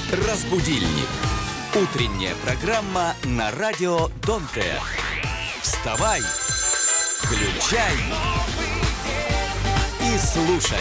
Разбудильник. Утренняя программа на радио Донте. Вставай, включай и слушай.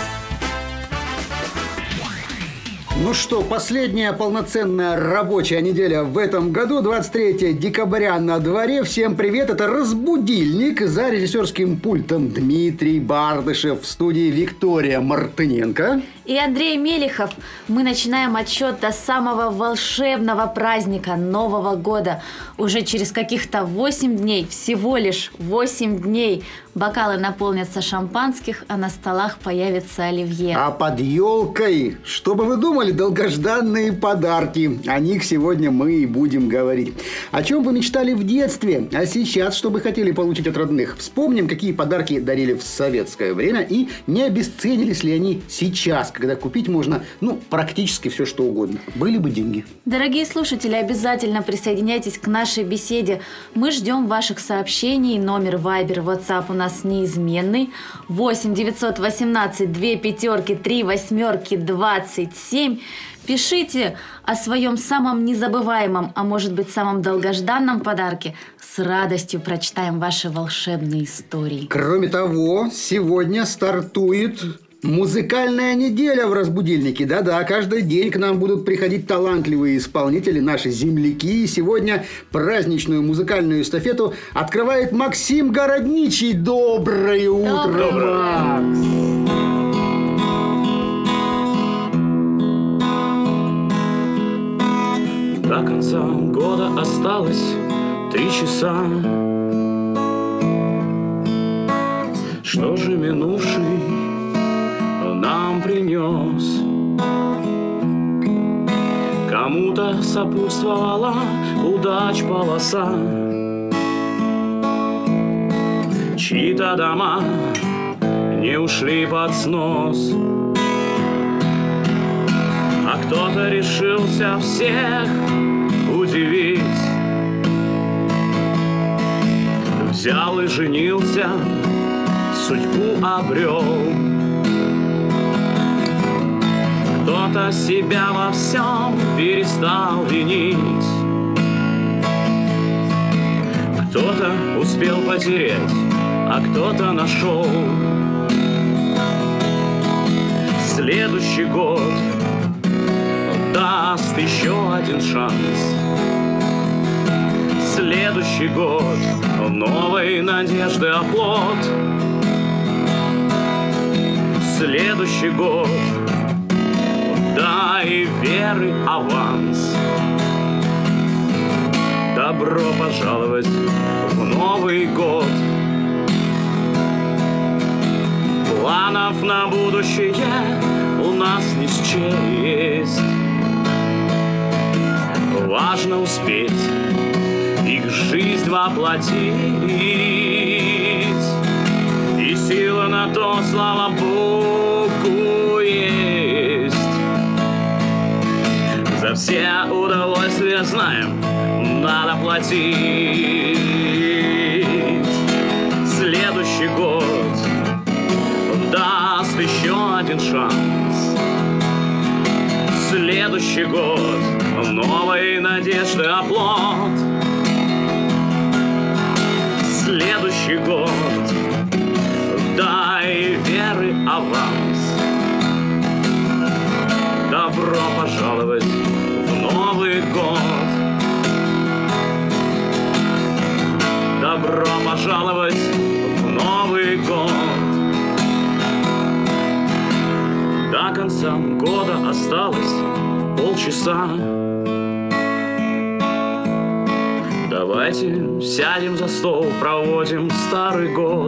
Ну что, последняя полноценная рабочая неделя в этом году, 23 декабря на дворе. Всем привет, это «Разбудильник». За режиссерским пультом Дмитрий Бардышев, в студии Виктория Мартыненко и Андрей Мелихов. Мы начинаем отсчет до самого волшебного праздника Нового года. Уже через каких-то 8 дней, всего лишь 8 дней, бокалы наполнятся шампанских, а на столах появится оливье. А под елкой, что бы вы думали, долгожданные подарки. О них сегодня мы и будем говорить. О чем вы мечтали в детстве, а сейчас что бы хотели получить от родных? Вспомним, какие подарки дарили в советское время и не обесценились ли они сейчас, когда купить можно, практически все, что угодно. Были бы деньги. Дорогие слушатели, обязательно присоединяйтесь к нашей беседе. Мы ждем ваших сообщений. Номер Viber, WhatsApp у нас неизменный. 8 918 2 пятерки 3 восьмерки 27. Пишите о своем самом незабываемом, а может быть самом долгожданном подарке. С радостью прочитаем ваши волшебные истории. Кроме того, сегодня стартует музыкальная неделя в «Разбудильнике». Да-да, каждый день к нам будут приходить талантливые исполнители, наши земляки. И сегодня праздничную музыкальную эстафету открывает Максим Городничий. Доброе утро, Макс! До конца года осталось 3 часа. Что же минувший нам принес? Кому-то сопутствовала удач полоса, чьи-то дома не ушли под снос, а кто-то решился всех удивить. Взял и женился, судьбу обрел. Кто-то себя во всем перестал винить, кто-то успел потерять, а кто-то нашел. Следующий год даст еще один шанс. Следующий год новой надежды оплот. Следующий год дай веры аванс. Добро пожаловать в Новый год. Планов на будущее у нас не счесть. Важно успеть их жизнь воплотить. И сила на то, слава Богу, есть. За все удовольствия, знаем, надо платить. Следующий год даст еще один шанс. Следующий год новой надежды оплот. Следующий год дай веры аванс. Добро пожаловать в Новый год. Добро пожаловать в Новый год. До конца года осталось полчаса. Давайте сядем за стол, проводим старый год.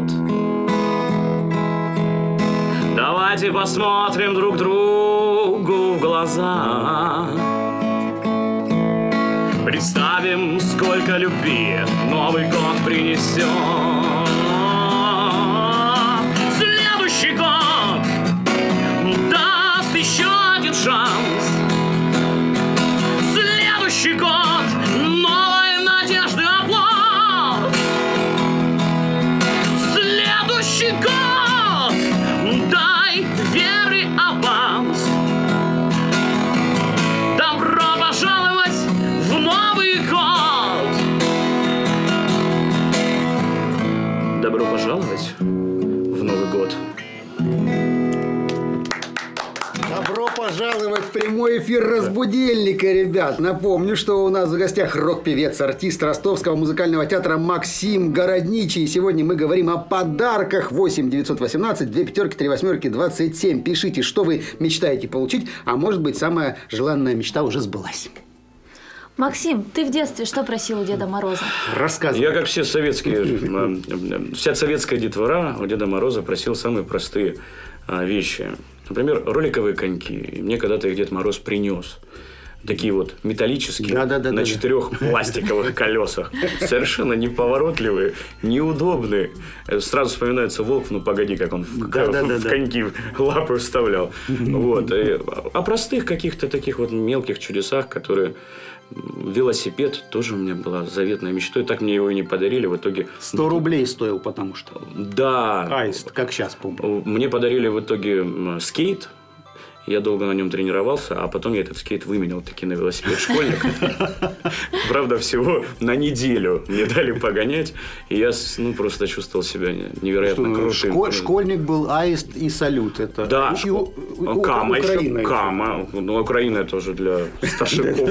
Давайте посмотрим друг другу в глаза. Представим, сколько любви Новый год принесет. Следующий год даст еще один шанс. Следующий год новой надежды оплот. Следующий год дай веры аванс. пожаловать в Новый год. Добро пожаловать в прямой эфир «Разбудильника», ребят. Напомню, что у нас в гостях рок-певец, артист Ростовского музыкального театра Максим Городничий. И сегодня мы говорим о подарках. 8 918 2 пятерки 3 восьмерки 27. Пишите, что вы мечтаете получить, а может быть, самая желанная мечта уже сбылась. Максим, ты в детстве что просил у Деда Мороза? Рассказывай. Я, как все советские, вся советская детвора у Деда Мороза просил самые простые вещи. Например, роликовые коньки. И мне когда-то их Дед Мороз принес. Такие вот металлические, на 4 пластиковых колесах. Совершенно неповоротливые, неудобные. Сразу вспоминается Волк, ну погоди, как он в коньки лапы вставлял. Вот. О простых каких-то таких вот мелких чудесах, которые... Велосипед тоже у меня была заветная мечта. И так мне его и не подарили. В итоге... 100 рублей стоил, потому что... Да. Аист, как сейчас помню. Мне подарили в итоге скейт. Я долго на нем тренировался, а потом я этот скейт выменял таки на велосипед школьника. Правда, всего на неделю мне дали погонять. И я просто чувствовал себя невероятно крутым. Школьник был Аист и Салют. Это да, Кама Украина. Еще. Кама. Ну, Украина тоже для старшаков.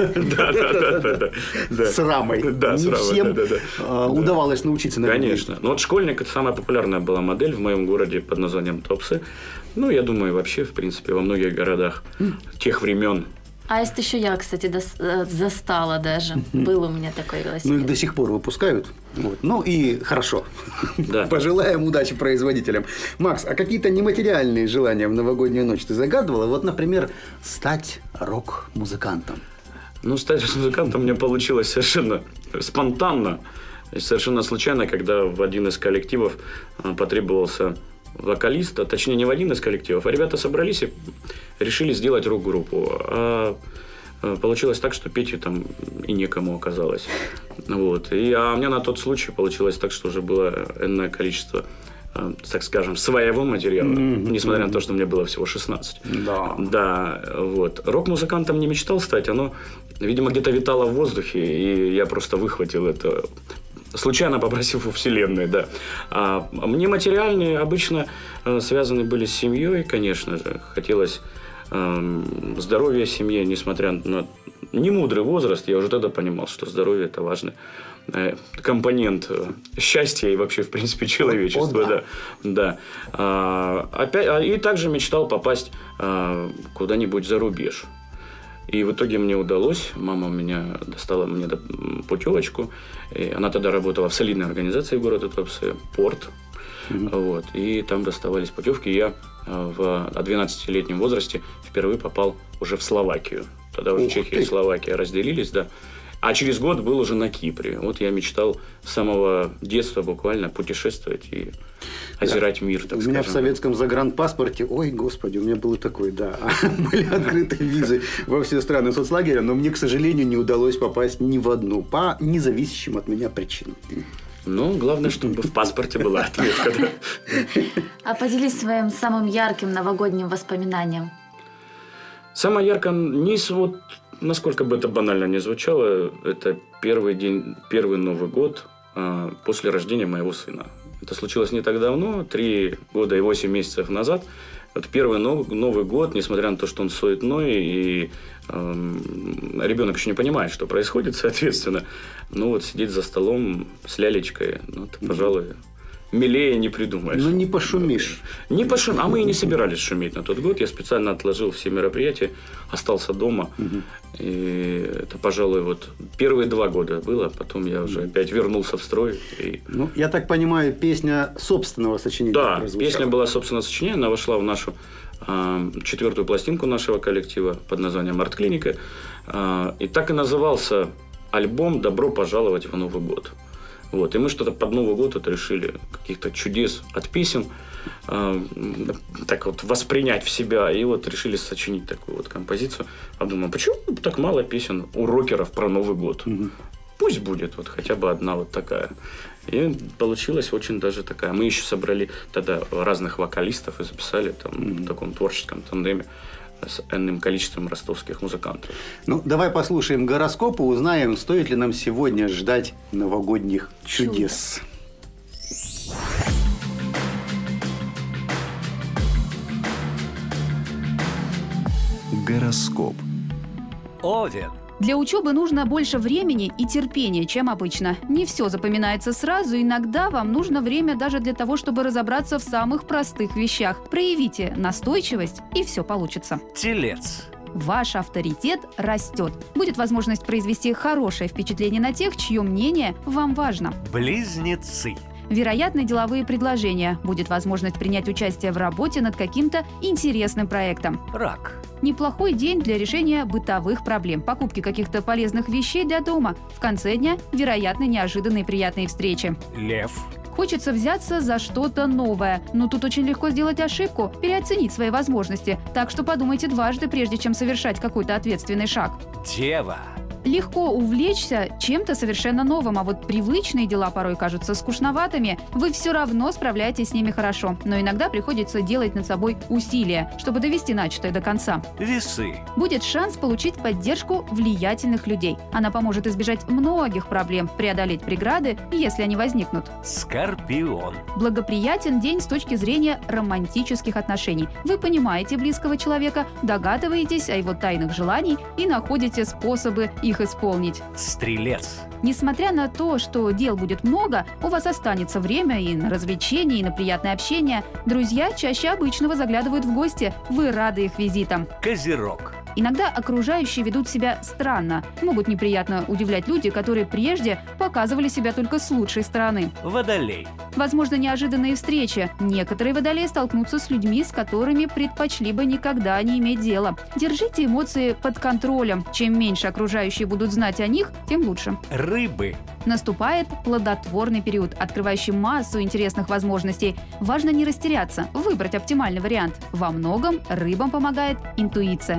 Да. С рамой. Да, с рамой. Не всем удавалось научиться на Конечно. Но вот школьник – это самая популярная была модель в моем городе под названием Туапсе. Ну, я думаю, вообще, в принципе, во многих городах тех времен. Аист еще я, кстати, застала даже. Был у меня такой велосипед. Ну, их до сих пор выпускают. Вот. Ну, и хорошо. Да. Пожелаем удачи производителям. Макс, а какие-то нематериальные желания в новогоднюю ночь ты загадывала? Вот, например, стать рок-музыкантом. Ну, стать музыкантом у меня получилось совершенно спонтанно. Совершенно случайно, когда в один из коллективов потребовался... вокалист, а точнее не в один из коллективов, а ребята собрались и решили сделать рок-группу. А получилось так, что петь там и некому оказалось. Вот. А у меня на тот случай получилось так, что уже было энное количество, так скажем, своего материала, несмотря на то, что мне было всего 16. Да, вот. Рок-музыкантом не мечтал стать, оно, видимо, где-то витало в воздухе, и я просто выхватил это... Случайно попросив у Вселенной, да. А мне материальные обычно связаны были с семьей, конечно же. Хотелось здоровья семьи, несмотря на немудрый возраст. Я уже тогда понимал, что здоровье – это важный компонент счастья и вообще, в принципе, человечества. Да. И также мечтал попасть куда-нибудь за рубеж. И в итоге мне удалось. Мама у меня достала мне путевочку. И она тогда работала в солидной организации города Туапсе, «Порт». Вот. И там доставались путевки. И я в 12-летнем возрасте впервые попал уже в Словакию. Тогда уже Чехия и Словакия разделились, да. А через год был уже на Кипре. Вот я мечтал с самого детства буквально путешествовать и озирать мир, так скажем. У меня в советском загранпаспорте, ой, господи, у меня было такое, да, были открыты визы во все страны соцлагеря, но мне, к сожалению, не удалось попасть ни в одну по независящим от меня причинам. Ну, главное, чтобы в паспорте была отметка. А поделись своим самым ярким новогодним воспоминанием. Самое яркое, насколько бы это банально ни звучало, это первый Новый год после рождения моего сына. Это случилось не так давно, 3 года и 8 месяцев назад. Это первый Новый год, несмотря на то, что он суетной, и ребенок еще не понимает, что происходит, соответственно. Ну вот сидеть за столом с лялечкой, это, пожалуй, милее не придумаешь. Ну, не пошумишь. Не пошумишь. А мы и не собирались шуметь на тот год. Я специально отложил все мероприятия, остался дома. И это, пожалуй, первые 2 года было. Потом я уже опять вернулся в строй. Ну, я так понимаю, песня собственного сочинения прозвучала. Да, песня была собственного сочинения. Она вошла в нашу 4-ю пластинку нашего коллектива под названием «Арт-клиника». И так и назывался альбом «Добро пожаловать в Новый год». Вот. И мы что-то под Новый год решили каких-то чудес от песен так вот воспринять в себя. И решили сочинить такую композицию. А думаю, почему так мало песен у рокеров про Новый год? Пусть будет хотя бы одна такая. И получилась очень даже такая. Мы еще собрали тогда разных вокалистов и записали в таком творческом тандеме с энным количеством ростовских музыкантов. Ну, давай послушаем гороскоп и узнаем, стоит ли нам сегодня ждать новогодних чудес. Гороскоп. Овен. Для учебы нужно больше времени и терпения, чем обычно. Не все запоминается сразу, иногда вам нужно время даже для того, чтобы разобраться в самых простых вещах. Проявите настойчивость, и все получится. Телец. Ваш авторитет растет. Будет возможность произвести хорошее впечатление на тех, чье мнение вам важно. Близнецы. Вероятны деловые предложения. Будет возможность принять участие в работе над каким-то интересным проектом. Рак. Неплохой день для решения бытовых проблем, покупки каких-то полезных вещей для дома. В конце дня вероятны неожиданные приятные встречи. Лев. Хочется взяться за что-то новое, но тут очень легко сделать ошибку, переоценить свои возможности. Так что подумайте дважды, прежде чем совершать какой-то ответственный шаг. Дева. Легко увлечься чем-то совершенно новым, а вот привычные дела порой кажутся скучноватыми. Вы все равно справляетесь с ними хорошо, но иногда приходится делать над собой усилия, чтобы довести начатое до конца. Весы. Будет шанс получить поддержку влиятельных людей. Она поможет избежать многих проблем, преодолеть преграды, если они возникнут. Скорпион. Благоприятен день с точки зрения романтических отношений. Вы понимаете близкого человека, догадываетесь о его тайных желаниях и находите способы их исполнить. Стрелец. Несмотря на то, что дел будет много, у вас останется время и на развлечения, и на приятное общение. Друзья чаще обычного заглядывают в гости. Вы рады их визитам. Козерог. Иногда окружающие ведут себя странно. Могут неприятно удивлять люди, которые прежде показывали себя только с лучшей стороны. Водолей. Возможно, неожиданные встречи. Некоторые водолеи столкнутся с людьми, с которыми предпочли бы никогда не иметь дела. Держите эмоции под контролем. Чем меньше окружающие будут знать о них, тем лучше. Рыбы. Наступает плодотворный период, открывающий массу интересных возможностей. Важно не растеряться, выбрать оптимальный вариант. Во многом рыбам помогает интуиция.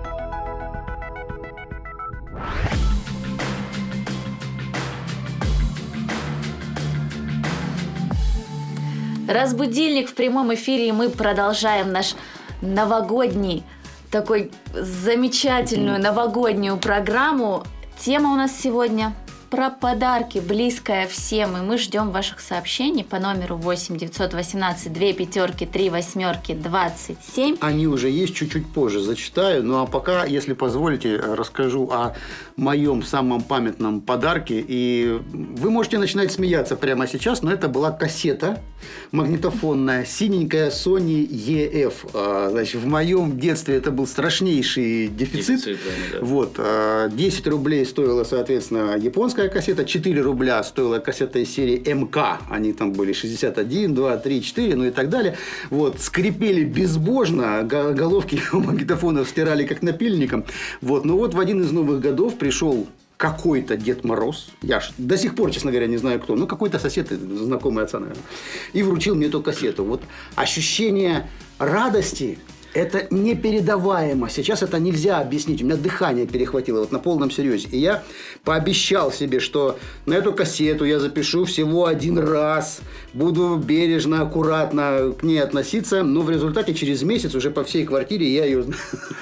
Раз будильник в прямом эфире, и мы продолжаем наш новогодний, такой замечательную новогоднюю программу. Тема у нас сегодня про подарки, близкая всем, и мы ждем ваших сообщений по номеру 8 918 2 5 3 8 27. Они уже есть, чуть-чуть позже зачитаю. Ну а пока, если позволите, расскажу о моем самом памятном подарке. И вы можете начинать смеяться прямо сейчас, но это была кассета магнитофонная, синенькая Sony EF. Значит, в моем детстве это был страшнейший дефицит. Да. Вот, 10 рублей стоила, соответственно, японская кассета, 4 рубля стоила кассета из серии МК. Они там были 61, 2, 3, 4, ну и так далее. Вот, скрипели безбожно, головки магнитофонов стирали как напильником. Вот, но вот в один из новых годов пришел какой-то Дед Мороз, я до сих пор, честно говоря, не знаю кто, но какой-то сосед, знакомый отца, наверное, и вручил мне эту кассету. Вот ощущение радости – это непередаваемо. Сейчас это нельзя объяснить. У меня дыхание перехватило вот на полном серьезе. И я пообещал себе, что на эту кассету я запишу всего один раз. Буду бережно, аккуратно к ней относиться. Но в результате через месяц уже по всей квартире я ее...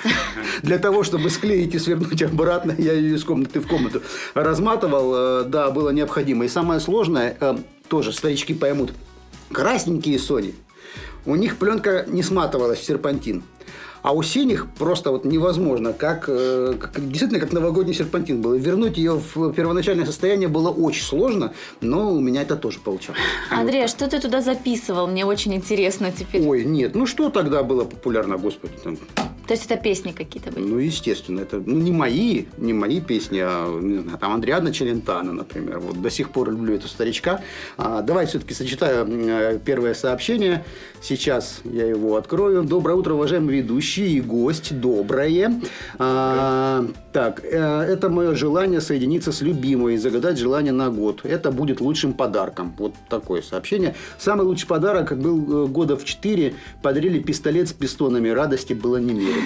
Для того, чтобы склеить и свернуть обратно, я ее из комнаты в комнату разматывал. Да, было необходимо. И самое сложное, тоже старички поймут, красненькие Sony. У них пленка не сматывалась в серпантин. А у синих просто вот невозможно, действительно как новогодний серпантин был. Вернуть ее в первоначальное состояние было очень сложно, но у меня это тоже получалось. Андрей, а что ты туда записывал? Мне очень интересно теперь. Ой, нет, ну что тогда было популярно, господи, там. То есть это песни какие-то были? Ну, естественно, это не мои песни, а не знаю, там Адриано Челентано, например. Вот до сих пор люблю эту старичка. Давайте все-таки сочетаю первое сообщение. Сейчас я его открою. Доброе утро, уважаемый ведущий и гость. Доброе. Так, это мое желание соединиться с любимой и загадать желание на год. Это будет лучшим подарком. Вот такое сообщение. Самый лучший подарок был года в 4. Подарили пистолет с пистонами. Радости было немерено.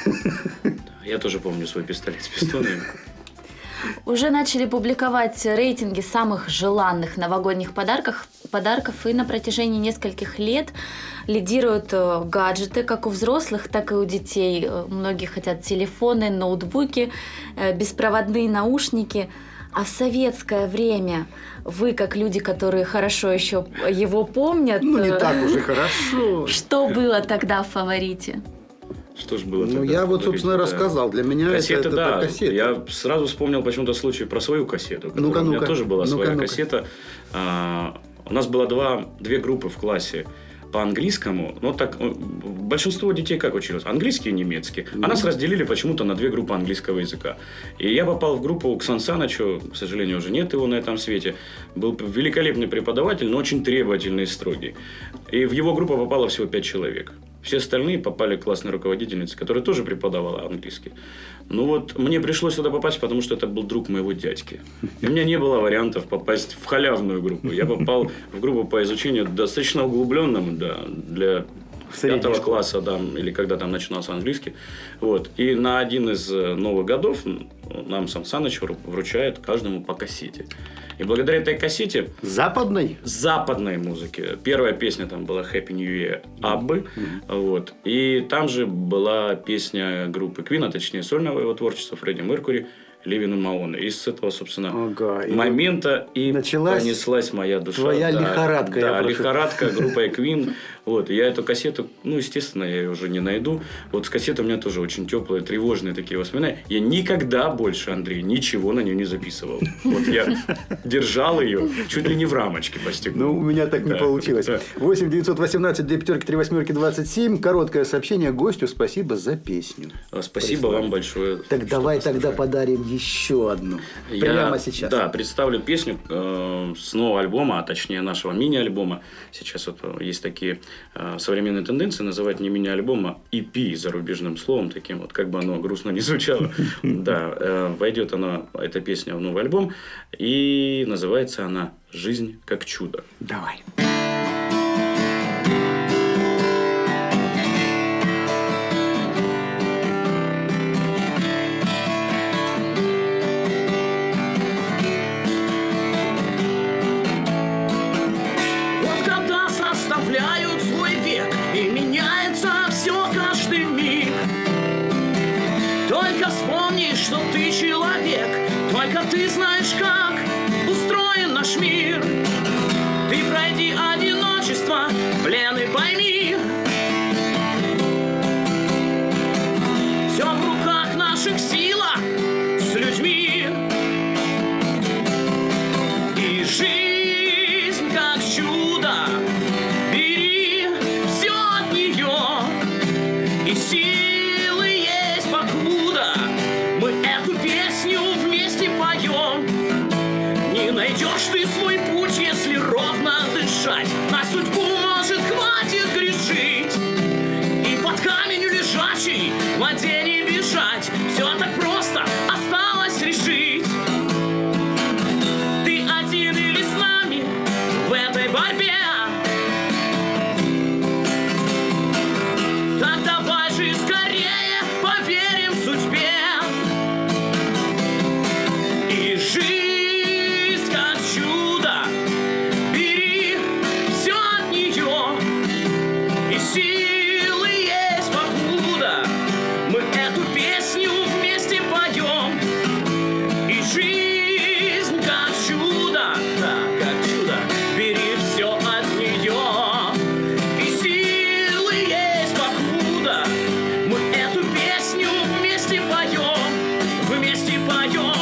Я тоже помню свой пистолет с пистонами. Уже начали публиковать рейтинги самых желанных новогодних подарков, и на протяжении нескольких лет лидируют гаджеты, как у взрослых, так и у детей. Многие хотят телефоны, ноутбуки, беспроводные наушники. А в советское время вы, как люди, которые хорошо еще его помнят... Ну, не так уже хорошо. Что было тогда в фаворите? Что ж было Ну, тогда? я вот, собственно, Да. рассказал. Для меня Кассеты, это да. кассеты. Я сразу вспомнил почему-то случай про свою кассету. У меня тоже была своя кассета. У нас было две группы в классе по английскому. Ну, так, большинство детей как училось? Английский и немецкий. А нас разделили почему-то на две группы английского языка. И я попал в группу к Сан Санычу. К сожалению, уже нет его на этом свете. Был великолепный преподаватель, но очень требовательный и строгий. И в его группу попало всего 5 человек. Все остальные попали к классной руководительнице, которая тоже преподавала английский. Ну вот, мне пришлось туда попасть, потому что это был друг моего дядьки. И у меня не было вариантов попасть в халявную группу. Я попал в группу по изучению достаточно углубленному, да, для 5 класса, да, или когда там начинался английский. Вот. И на один из новых годов нам Сан Саныч вручает каждому по кассете. И благодаря этой кассете... Западной музыки. Первая песня там была Happy New Year Аббы. Вот. И там же была песня группы Queen, а точнее сольного его творчества Фредди Меркьюри «Living on my own». И с этого, собственно, момента и понеслась моя душа. Твоя лихорадка. Да, лихорадка группой Queen. Вот. Я эту кассету, ну, естественно, я ее уже не найду. Вот с кассетой у меня тоже очень теплые, тревожные такие воспоминания. Я никогда больше, Андрей, ничего на нее не записывал. Вот я держал ее чуть ли не в рамочке по стеклу. Ну, у меня так не получилось. 8 918 2 5 3 8 27. Короткое сообщение гостю. Спасибо за песню. Спасибо вам большое. Так давай тогда подарим еще одну. Прямо сейчас. Да, представлю песню с нового альбома, а точнее нашего мини-альбома. Сейчас вот есть такие современные тенденции называть не мини-альбом, а EP зарубежным словом, таким вот, как бы оно грустно не звучало. Да, войдет эта песня в новый альбом, и называется она «Жизнь как чудо». Давай. Что ты человек, только ты знаешь, как устроен наш мир. Ты пройди одиночество, плен и пойми, все в руках наших сила с людьми. И жизнь как чудо, бери все от нее, и силы есть покуда. Мы эту песню вместе поем. Не найдешь ты свой путь, если ровно дышать. На судьбу, может, хватит грешить и под каменью лежачий в воде не бежать. Все так просто осталось решить. Ты один или с нами в этой борьбе? Так давай же скорее поверим в судьбе. Жизнь как чудо, бери все от нее, и силы есть покуда. Мы эту песню вместе поем. И жизнь как чудо, да, как чудо, бери все от нее, и силы есть покуда. Мы эту песню вместе поем, вместе поем.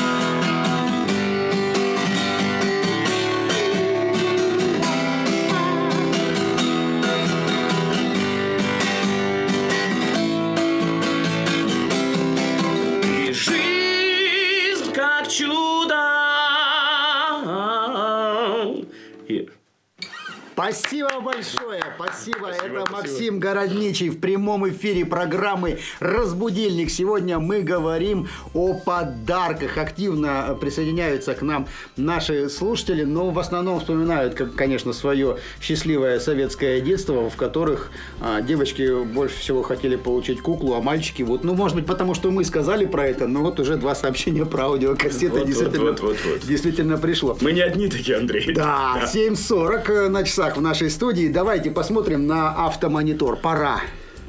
Спасибо большое. Спасибо. Это Максим Городничий в прямом эфире программы «Разбудильник». Сегодня мы говорим о подарках. Активно присоединяются к нам наши слушатели, но в основном вспоминают, конечно, свое счастливое советское детство, в которых девочки больше всего хотели получить куклу, а мальчики вот, ну, может быть, потому что мы сказали про это, но вот уже 2 сообщения про аудиокассеты действительно пришло. Мы не одни такие, Андрей. Да, 7:40 на часах в нашей студии. Давайте посмотрим на автомонитор. Пора.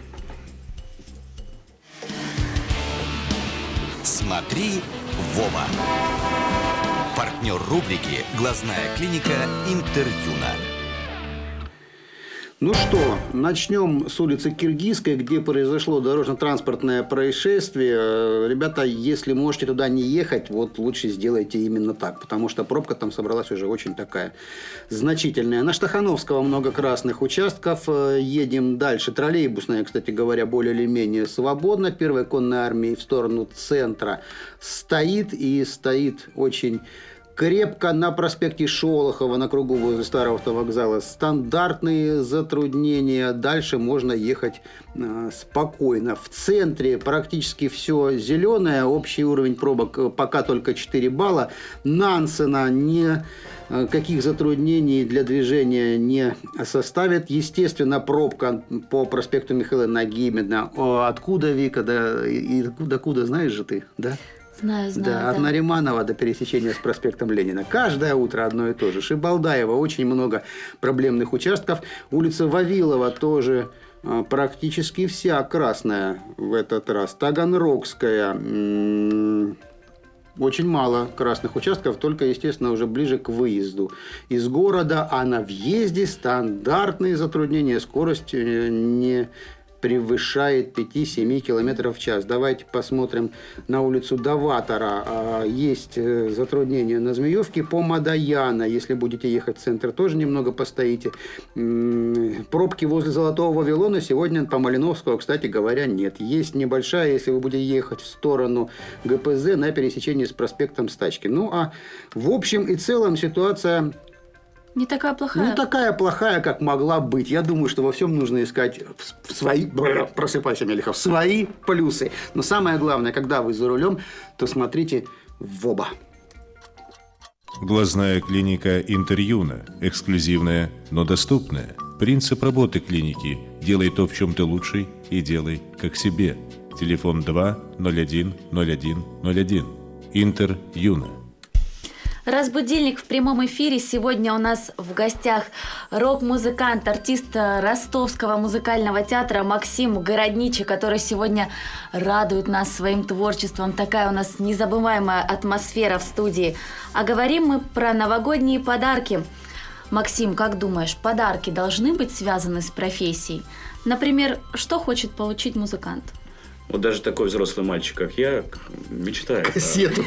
Смотри, Вова. Партнер рубрики «Глазная клиника Интерюна». Ну что, начнем с улицы Киргизской, где произошло дорожно-транспортное происшествие. Ребята, если можете туда не ехать, вот лучше сделайте именно так, потому что пробка там собралась уже очень такая значительная. На Штахановского много красных участков. Едем дальше. Троллейбусная, кстати говоря, более или менее свободна. Первая конная армия в сторону центра стоит, и стоит очень крепко. На проспекте Шолохова, на кругу возле старого автовокзала, стандартные затруднения. Дальше можно ехать спокойно. В центре практически все зеленое. Общий уровень пробок пока только 4 балла. Нансена никаких затруднений для движения не составит. Естественно, пробка по проспекту Михаила Нагибина. Откуда, Вика, да, и докуда, знаешь же ты, да? Знаю, Да, от Нариманова до пересечения с проспектом Ленина. Каждое утро одно и то же. Шибалдаева, очень много проблемных участков. Улица Вавилова тоже практически вся красная в этот раз. Таганрогская. Очень мало красных участков, только, естественно, уже ближе к выезду из города. А на въезде стандартные затруднения. Скорость не превышает 5-7 км в час. Давайте посмотрим на улицу Даватора. Есть затруднения на Змеевке по Мадаяна. Если будете ехать в центр, тоже немного постоите. Пробки возле Золотого Вавилона сегодня по Малиновского, кстати говоря, нет. Есть небольшая, если вы будете ехать в сторону ГПЗ на пересечении с проспектом Стачки. Ну, а в общем и целом ситуация не такая плохая. Ну, такая плохая, как могла быть. Я думаю, что во всем нужно искать свои... Просыпайся, Мелехов. Свои плюсы. Но самое главное, когда вы за рулем, то смотрите в оба. Глазная клиника Интерюна. Эксклюзивная, но доступная. Принцип работы клиники. Делай то, в чем ты лучший, и делай как себе. Телефон 2 01 01 01. Интерюна. Разбудильник в прямом эфире. Сегодня у нас в гостях рок-музыкант, артист Ростовского музыкального театра Максим Городничий, который сегодня радует нас своим творчеством. Такая у нас незабываемая атмосфера в студии. А говорим мы про новогодние подарки. Максим, как думаешь, подарки должны быть связаны с профессией? Например, что хочет получить музыкант? Вот даже такой взрослый мальчик, как я, мечтает. Кассету.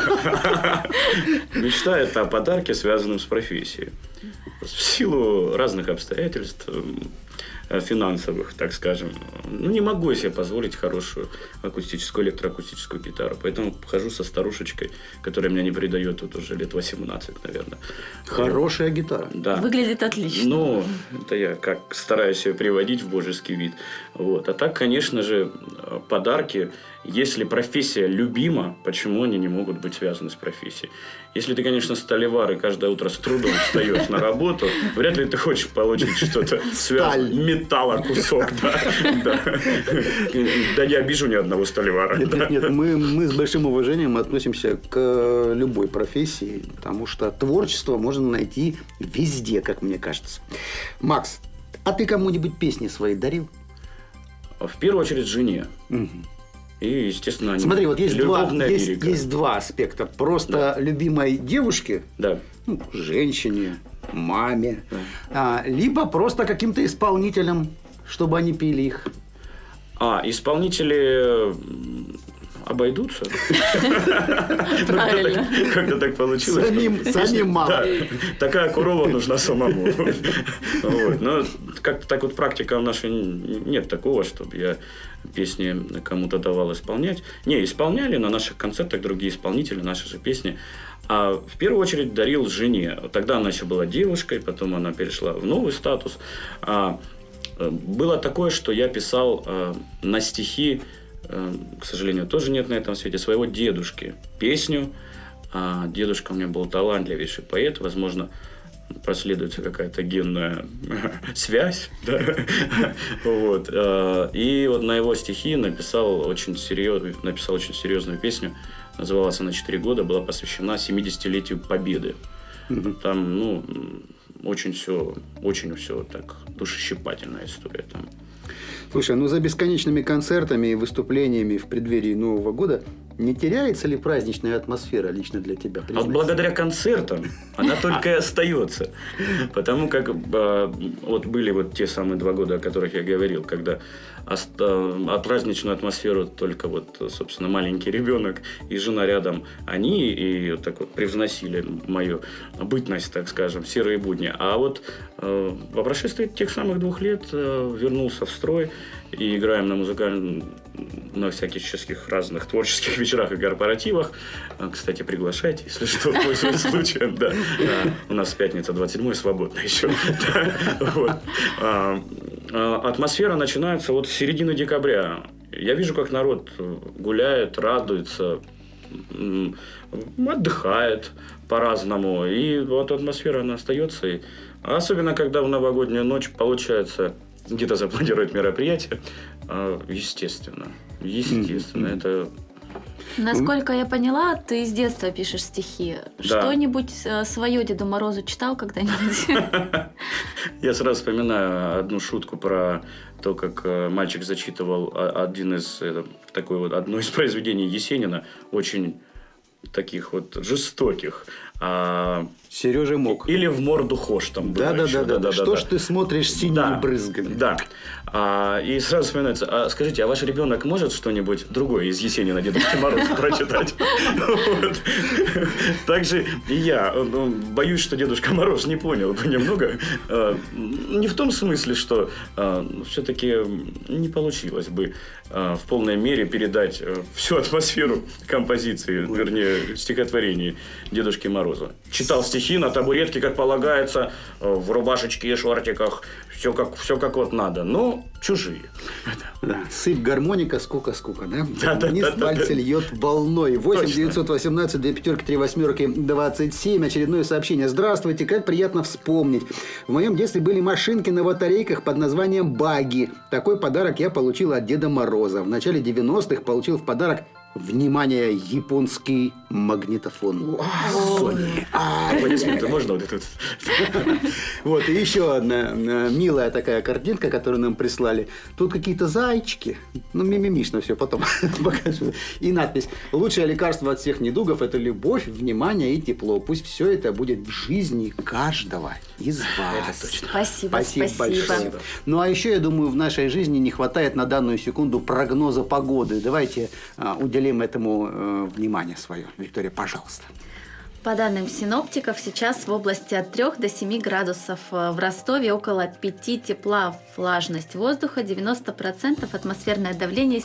Мечтает о подарке, связанном с профессией. В силу разных обстоятельств, финансовых, так скажем, не могу себе позволить хорошую акустическую, электроакустическую гитару. Поэтому хожу со старушечкой, которая меня не предает вот уже лет 18, наверное. Хорошая гитара. Да. Выглядит отлично. Ну, это я как стараюсь ее приводить в божеский вид. Вот. А так, конечно же, подарки, если профессия любима, почему они не могут быть связаны с профессией? Если ты, конечно, сталевар и каждое утро с трудом встаешь на работу, вряд ли ты хочешь получить что-то связанное. Металла кусок, да. Да не обижу ни одного сталевара. Нет, мы с большим уважением относимся к любой профессии, потому что творчество можно найти везде, как мне кажется. Макс, а ты кому-нибудь песни свои дарил? В первую очередь жене. И, естественно, смотри, вот есть два аспекта. Просто любимой девушке, женщине, маме, либо просто каким-то исполнителям, чтобы они пели их. Исполнители обойдутся. Правильно. Когда так получилось. Самим мало. Такая корова нужна самому. Но как-то так вот практика в нашей нет такого, чтобы я песни кому-то давал исполнять. Не, исполняли на наших концертах другие исполнители, наши же песни. А в первую очередь дарил жене. Тогда она еще была девушкой, потом она перешла в новый статус. Было такое, что я писал на стихи, к сожалению, тоже нет на этом свете, своего дедушки песню. Дедушка у меня был талантливейший поэт, возможно, проследуется какая-то генная связь. Да? Вот. И вот на его стихи написал очень серьезную песню. Называлась она «4 года», была посвящена 70-летию Победы. Там, очень все так душещипательная история там. Слушай, за бесконечными концертами и выступлениями в преддверии Нового года Не теряется ли праздничная атмосфера лично для тебя? А вот благодаря концертам она только и остается. Потому как вот были вот те самые 2 года, о которых я говорил, когда праздничную атмосферу только вот, собственно, маленький ребенок и жена рядом, они и вот так вот привносили мою бытность, так скажем, в серые будни. А вот по прошествии тех самых 2 лет вернулся в строй и играем на всяких разных творческих вечерах и корпоративах. Кстати, приглашайте, если что, пользуясь случаем. Да. У нас пятница 27-й свободно еще. Атмосфера начинается вот с середины декабря. Я вижу, как народ гуляет, радуется, отдыхает по-разному. И вот атмосфера, она остается. Особенно, когда в новогоднюю ночь получается где-то запланировать мероприятие. Естественно. Это... Насколько я поняла, ты с детства пишешь стихи. Да. Что-нибудь свое Деду Морозу читал когда-нибудь? Я сразу вспоминаю одну шутку про то, как мальчик зачитывал одно из произведений Есенина, очень таких вот жестоких. Сережа мог. Или в морду хошь там было. Да. Что ж ты смотришь синими брызгами? Да. И сразу вспоминается, скажите, а ваш ребенок может что-нибудь другое из Есенина Дедушки Мороза прочитать? Также и я боюсь, что Дедушка Мороз не понял бы немного. Не в том смысле, что все-таки не получилось бы в полной мере передать всю атмосферу композиции, вернее, стихотворений Дедушки Мороза. Читал стихи на табуретке, как полагается, в рубашечке и шортиках. Все как вот надо. Но чужие. Да. Сыпь гармоника, скука, да? Да. Вниз пальцы льет волной. 8 918 2 пятерки 3 восьмерки 27. Очередное сообщение. Здравствуйте, как приятно вспомнить. В моем детстве были машинки на батарейках под названием баги. Такой подарок я получил от Деда Мороза. В начале 90-х получил в подарок, внимание, японский магнитофон. Sony. Аплодисменты можно вот этот? Вот, и еще одна милая такая картинка, которую нам прислали. Тут какие-то зайчики. Мимимишно все, потом покажу. И надпись. Лучшее лекарство от всех недугов – это любовь, внимание и тепло. Пусть все это будет в жизни каждого из вас. Спасибо. Большое. Ну, а еще, я думаю, в нашей жизни не хватает на данную секунду прогноза погоды. Давайте уделим этому внимание свое. Виктория, пожалуйста. По данным синоптиков, сейчас в области от 3 до 7 градусов. В Ростове около 5 тепла, влажность воздуха 90%, атмосферное давление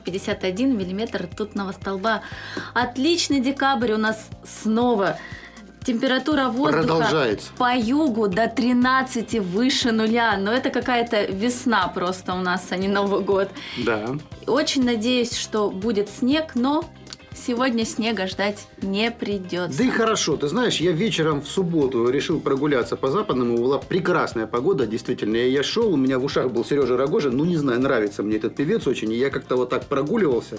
751 миллиметр ртутного столба. Отличный декабрь у нас снова. Температура воздуха по югу до 13 выше нуля. Но это какая-то весна просто у нас, а не Новый год. Да. Очень надеюсь, что будет снег, но сегодня снега ждать не придется. Да и хорошо. Ты знаешь, я вечером в субботу решил прогуляться по Западному. Была прекрасная погода, действительно. Я шел, у меня в ушах был Сережа Рогожин. Не знаю, нравится мне этот певец очень. И я как-то вот так прогуливался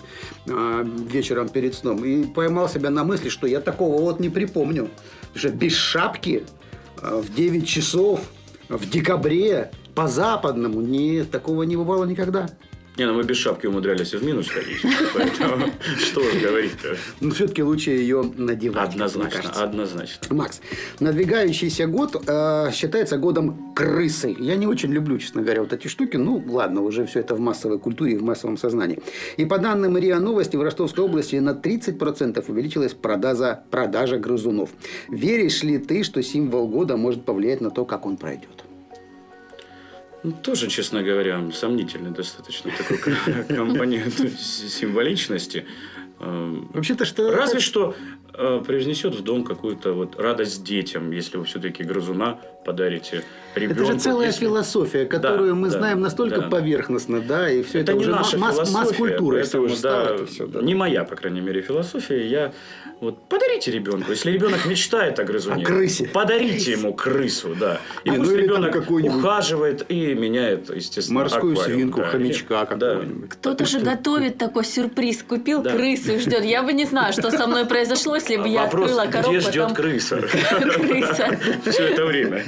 вечером перед сном. И поймал себя на мысли, что я такого вот не припомню. Потому что без шапки в 9 часов в декабре по Западному такого не бывало никогда. Мы без шапки умудрялись и в минус ходить. Поэтому что говорить-то? Но все-таки лучше ее надевать. Однозначно. Макс, надвигающийся год считается годом крысы. Я не очень люблю, честно говоря, вот эти штуки. Ну, ладно, уже все это в массовой культуре и в массовом сознании. И по данным РИА Новости, в Ростовской области на 30% увеличилась продажа грызунов. Веришь ли ты, что символ года может повлиять на то, как он пройдет? Тоже, честно говоря, сомнительный достаточно такой компонент символичности. Вообще-то что... Разве что привнесет в дом какую-то вот радость детям, если вы все-таки грызуна подарите ребенку. Это же целая философия, которую мы знаем настолько поверхностно, да, и все это не уже наша масс-культура. Не моя, по крайней мере, философия. Я подарите ребенку, если ребенок мечтает о грызуне, подарите ему крысу, да. И пусть ребенок ухаживает и меняет, естественно, морскую свинку, хомячка какого-нибудь. Кто-то же готовит такой сюрприз, купил крысу и ждет. Я бы не знаю, что со мной произошло, если бы я открыла коробку. Где ждет крыса? Все это время.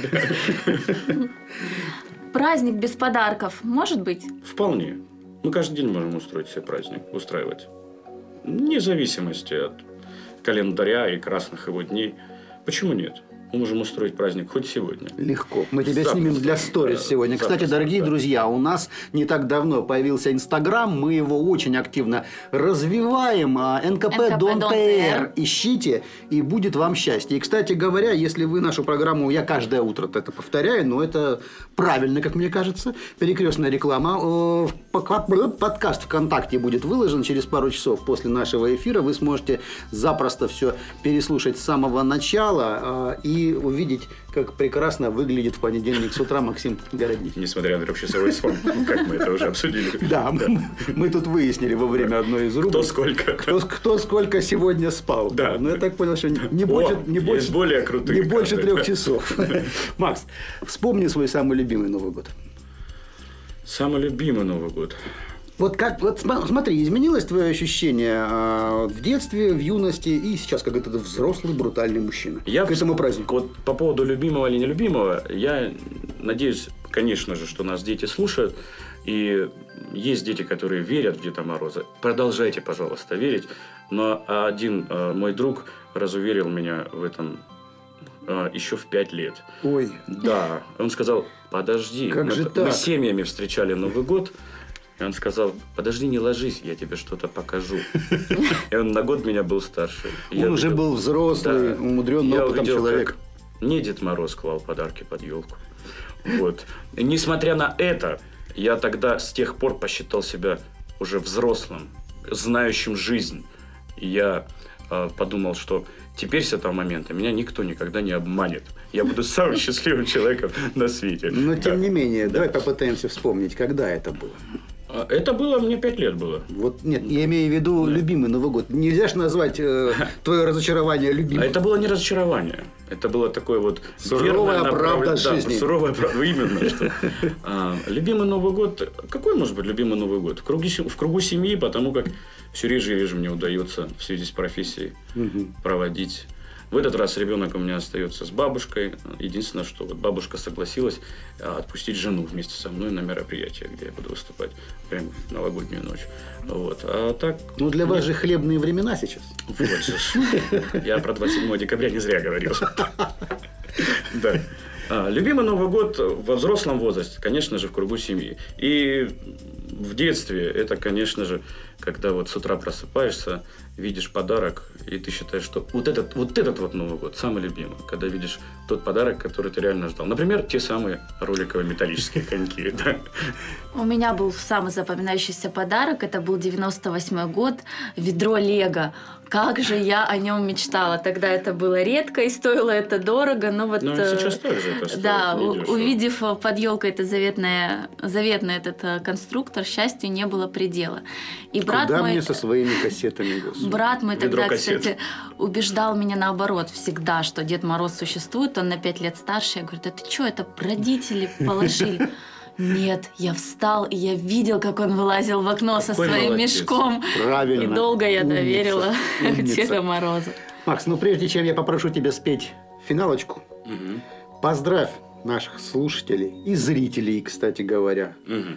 Праздник без подарков может быть? Вполне. Мы каждый день можем устроить себе праздник, устраивать. вне зависимости от календаря и красных его дней. Почему нет? Мы можем устроить праздник хоть сегодня. Легко. Мы тебя Запросто. снимем для сторис сегодня. Запросто, Кстати, дорогие да. друзья, у нас не так давно появился Инстаграм. Мы его очень активно развиваем. НКП.Дон.ТР. Ищите, и будет вам счастье. И, кстати говоря, если вы нашу программу, я каждое утро это повторяю, но это правильно, как мне кажется, перекрестная реклама. Подкаст ВКонтакте будет выложен через пару часов после нашего эфира. Вы сможете запросто все переслушать с самого начала и увидеть, как прекрасно выглядит в понедельник с утра Максим Городник. Несмотря на трехчасовой сон, как мы это уже обсудили. Да, мы тут выяснили во время одной из рубрик. Кто сколько сегодня спал. Да. Но я так понял, что не больше более крутые. Не больше 3 часов. Макс, вспомни свой самый любимый Новый год. Самый любимый Новый год. Вот смотри, изменилось твое ощущение в детстве, в юности и сейчас, как этот взрослый брутальный мужчина к этому празднику? Вот по поводу любимого или нелюбимого, я надеюсь, конечно же, что нас дети слушают. И есть дети, которые верят в Деда Мороза. Продолжайте, пожалуйста, верить. Но один мой друг разуверил меня в этом еще в 5 лет. Ой. Да. Он сказал, подожди. Как же так? Мы семьями встречали Новый год. И он сказал, подожди, не ложись, я тебе что-то покажу. И он на год меня был старше. Он уже был взрослый, умудренный опытом человек. Мне Дед Мороз клал подарки под елку. Вот. И несмотря на это, я тогда с тех пор посчитал себя уже взрослым, знающим жизнь. И я подумал, что теперь с этого момента меня никто никогда не обманет. Я буду самым счастливым человеком на свете. Но тем не менее, давай попытаемся вспомнить, когда это было. Это было, мне 5 лет было. Вот нет, я имею в виду любимый Новый год. Нельзя же назвать твое разочарование любимым. А это было не разочарование. Это было такое вот... Суровая правда жизни. Да, суровая правда. Именно. Что. Любимый Новый год... Какой может быть любимый Новый год? В кругу семьи, потому как все реже и реже мне удается в связи с профессией проводить. В этот раз ребенок у меня остается с бабушкой. Единственное, что вот бабушка согласилась отпустить жену вместе со мной на мероприятие, где я буду выступать прямо в новогоднюю ночь. Вот. А так... Ну, для вас же хлебные времена сейчас. Вот же. Я про 27 декабря не зря говорил. Да. Любимый Новый год во взрослом возрасте, конечно же, в кругу семьи. И в детстве это, конечно же, когда вот с утра просыпаешься, видишь подарок, и ты считаешь, что вот этот Новый год самый любимый, когда видишь тот подарок, который ты реально ждал. Например, те самые роликовые металлические коньки. Да. У меня был самый запоминающийся подарок. Это был 98-й год. Ведро Лего. Как же я о нем мечтала. Тогда это было редко и стоило это дорого. Но вот, сейчас тоже это стоит. Да, увидев под елкой это заветный этот конструктор, счастью не было предела. И брат Куда мой, мне со своими кассетами, Господи? брат мой Ведро тогда, кассет. кстати, убеждал меня наоборот всегда, что Дед Мороз существует. Он на 5 лет старше. Я говорю, да ты что, это родители положили? Нет, я встал, и я видел, как он вылазил в окно со своим молодец. мешком. Правильно. И долго я Умница. доверила Умница. Деда Мороза. Макс, ну прежде чем я попрошу тебя спеть финалочку, поздравь наших слушателей и зрителей, кстати говоря.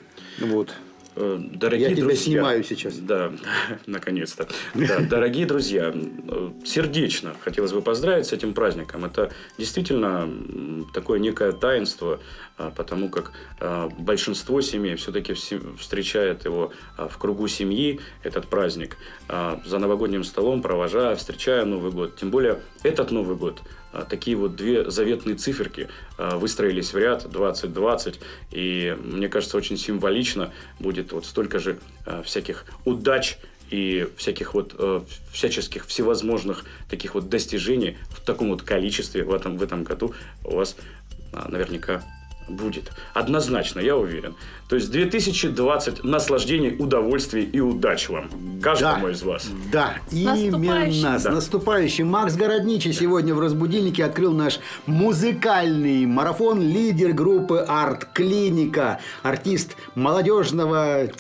Вот. Дорогие Я тебя друзья, снимаю сейчас. Да, наконец-то. Да, дорогие друзья, сердечно хотелось бы поздравить с этим праздником. Это действительно такое некое таинство, потому как большинство семей все-таки встречает его в кругу семьи, этот праздник, за новогодним столом, провожая, встречая Новый год. Тем более этот Новый год. Такие вот 2 заветные циферки выстроились в ряд 2020. И мне кажется, очень символично будет вот столько же всяких удач и всяких вот всяческих всевозможных таких вот достижений в таком вот количестве в этом году у вас наверняка будет. Однозначно, я уверен. То есть 2020 наслаждений, удовольствий и удач вам. Каждому из вас. Да, именно. С наступающим. Макс Городничий сегодня в «Разбудильнике» открыл наш музыкальный марафон. Лидер группы «Арт-клиника». Артист молодежного...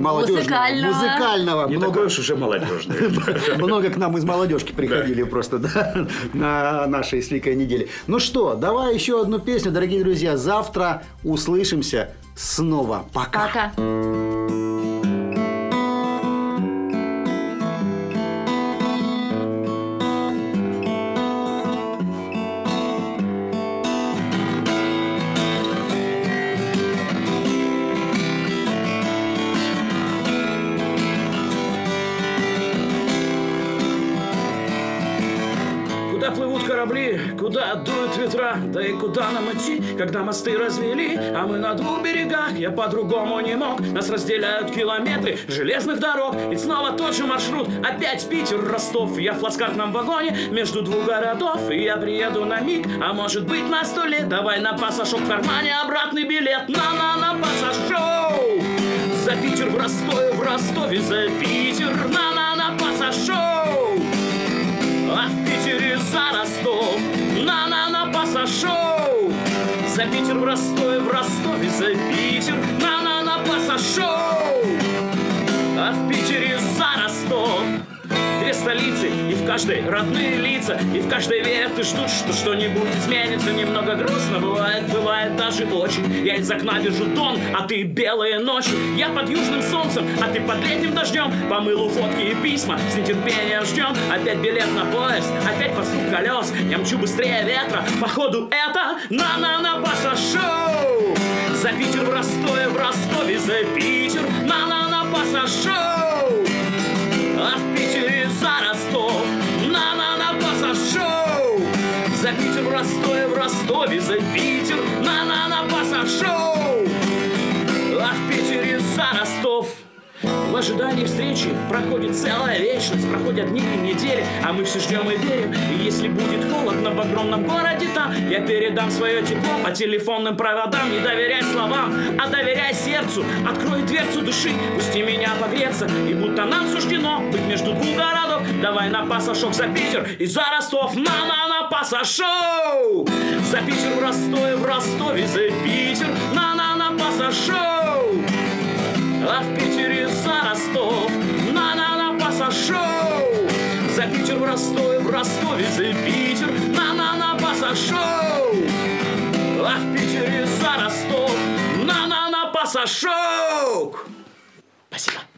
Музыкального. Не такой уж уже молодежный. Много к нам из молодежки приходили просто, да, на нашей с Ликой неделе. Ну что, давай еще одну песню, дорогие друзья. Завтра услышимся снова. Пока. Пока. корабли, куда дуют ветра, да и куда нам идти, когда мосты развели, а мы на двух берегах, я по-другому не мог. Нас разделяют километры железных дорог, и снова тот же маршрут, опять Питер, Ростов. Я в плацкартном вагоне между двух городов, и я приеду на миг, а может быть на 100 лет. Давай на пассажок в кармане обратный билет, на пассажок. За Питер в Ростове, в Ростове за Питер, на пассажок. А в Питере за Ростов, на пассажок. За Питер в Ростове, за Питер, на пассажок. А в Питере за Ростов. Две столицы, и в каждой родные лица, и в каждой верят и ждут, что что-нибудь изменится. Немного грустно бывает даже очень. Я из окна вижу Дон, а ты белые ночи. Я под южным солнцем, а ты под летним дождем. По мылу фотки и письма, с нетерпением ждем. Опять билет на поезд, опять по стук колес. Я мчу быстрее ветра, походу это на пассажок. За Питер в Ростове за Питер, на пассажок. А в Питере за Ростов, на пассажок. За Питер в Ростове за Питер, на пассажок. А в Питере за Ростов. В ожидании встречи проходит целая вечность, проходят дни и недели, а мы все ждем и верим. И если будет холодно в огромном городе там, я передам свое тепло по телефонным проводам. Не доверяй словам, а доверяй сердцу. Открой дверцу души, пусти меня погреться. И будто нам суждено быть между двух городов. Давай на пассажок за Питер и за Ростов, на пассажок. За Питер в Ростове за Питер, на пассажок. А в Питере за Ростов, на пассажок. За Питер в Ростове за Питер, на пассажок. А в Питере за Ростов, на пассажок. Спасибо.